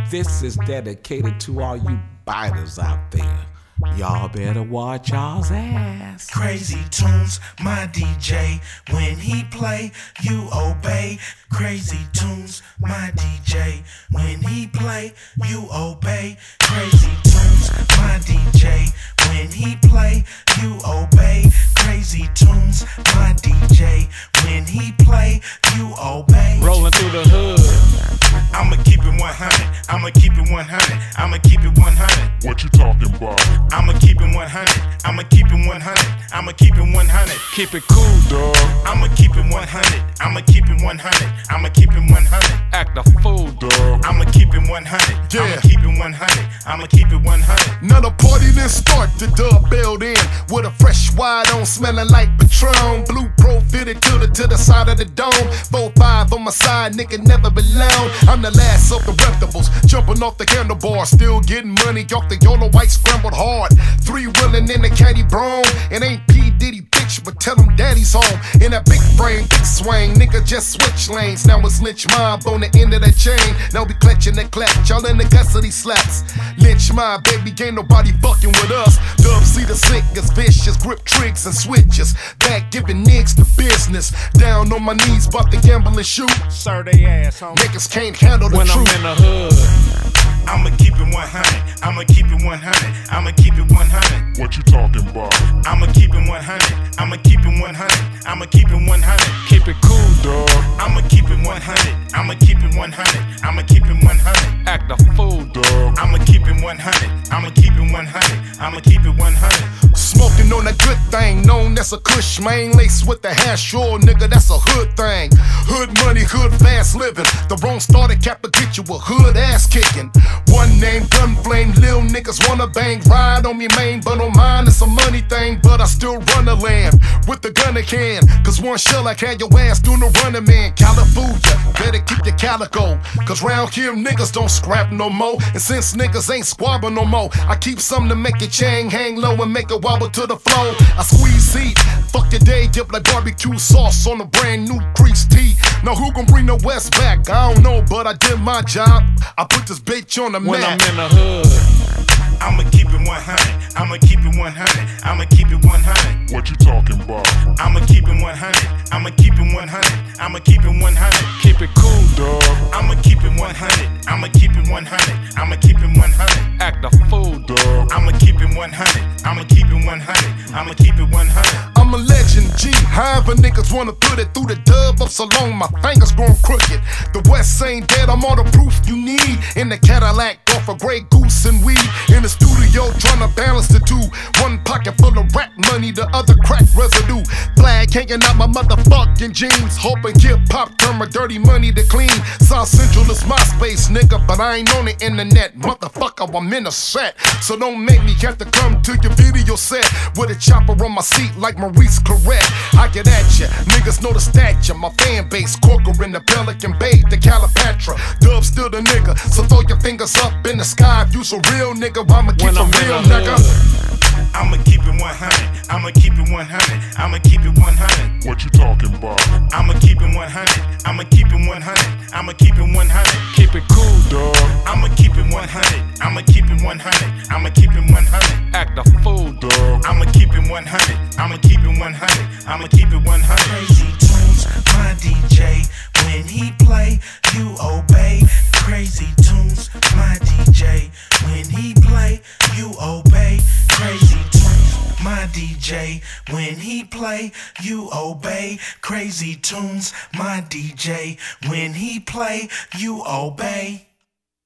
This is dedicated to all you biters out there. Y'all better watch y'all's ass. Crazy tunes, my DJ. When he play, you obey. Crazy tunes, my DJ. When he play, you obey. Crazy tunes, my DJ. When he play, you obey. Crazy tunes, my DJ. When he play, you obey. Rolling through the hood. I'ma keep it 100. I'ma keep it 100. I'ma keep it 100. What you talking about? I'ma keep it 100. I'ma keep it 100. I'ma keep it 100. Keep it cool, dog. I'ma keep it 100. I'ma keep it 100. I'ma keep it 100. Act a fool, dog. I'ma keep it 100. Yeah. I'ma keep it 100. I'ma keep it 100. Now the party didn't start, the dub bailed in with a fresh wide on, smelling like Patron. Blue Pro fitted to the side of the dome. 4-5 on my side, nigga never been loud. I'm the last of the reptables, jumping off the handlebar, still getting money off the yellow white scrambled hard. 3-wheeling in the caddy brown, it ain't P Diddy bitch, but tell him daddy's home. In that big frame, big swing, nigga just switch lanes. Now it's Lynch Mob on the end of that chain. Now we clutching the clutch, y'all in the guts of these slaps. Lynch Mob, baby, ain't nobody fucking with us. Dub see the sickest, vicious, grip tricks and switches. Back giving niggas the business. Down on my knees, bout to gamble and shoot. Sir, they ass, homie. Niggas can't handle the When truth. I'm in the hood, I'ma keep it 100. I'ma keep it 100. I'ma keep it 100. What you talking about? I'ma keep it 100. I'ma keep it 100. I'ma keep it 100. keep it cool, dog. I'ma keep it 100. I'ma keep it 100. I'ma keep it 100. Act a fool, dog. I'ma keep it 100. I'ma keep it 100. I'ma keep it 100. Smoking on a good thing, known as a kush, main lace with the hash, sure nigga, that's a hood thing. Hood money, hood fast living. The wrong starter cap to get you a hood ass kicking. One name, gun flame, lil niggas wanna bang. Ride on me main, but on mine it's a money thing. But I still run the land with the gun in hand. Cause one shell I had your ass doing the running man. California, better keep your calico. Cause round here niggas don't scrap no more. And since niggas ain't squabbling no more, I keep something to make your chain hang low and make it wobble to the flow. I squeeze heat, fuck your day, give like barbecue sauce on a brand new crease tea. Now who gon' bring the West back? I don't know, but I did my job. I put this bitch on the When map. I'm in the hood, I'ma keep it 100. I'ma keep it 100. I'ma keep it 100. What you talking about? I'ma keep it 100. I'ma keep it 100. I'ma keep it 100. keep it cool, dog. I'ma keep it 100. I'ma keep it 100. I'ma keep it 100. Act a fool, dog. I'ma keep it 100. I'ma keep it 100. I'ma keep it 100. I'm a legend, G. However niggas wanna put it through the dub up so long my fingers grown crooked. The West ain't dead, I'm all the proof you need. In the Cadillac, off a Grey Goose and weed. In the studio, trying to balance the two. One pocket full of rap money, the other crack residue. Flag hanging out my motherfucking jeans. Hoping hip hop turn my dirty money to clean. South Central is my space, nigga, but I ain't on the internet. Motherfucker, I'm in a set. So don't make me have to come to your video set with a chopper on my seat like Maurice Claret. I get at ya, niggas know the stature. My fan base, Corker in the Pelican Bay, the Calipatra. Dub still the nigga, so throw your fingers up in the sky if you's a real nigga. I'ma keep When it I'm real, in the nigga. hood, I'ma keep it 100. I'ma keep it 100. I'ma keep it 100. What you talking about? I'ma keep it 100. I'ma keep it 100. I'ma keep it 100. keep it cool, dog. I'ma keep it 100. I'ma keep it 100. I'ma keep it 100. Act a fool, dog. I'ma keep it 100. I'ma keep it 100. I'ma keep it 100. Crazy tunes, my DJ. When he play, you obey. Crazy tunes, my DJ. When he play, you obey. Crazy tunes, my DJ. When he play, you obey. Crazy tunes, my DJ. When he play, you obey.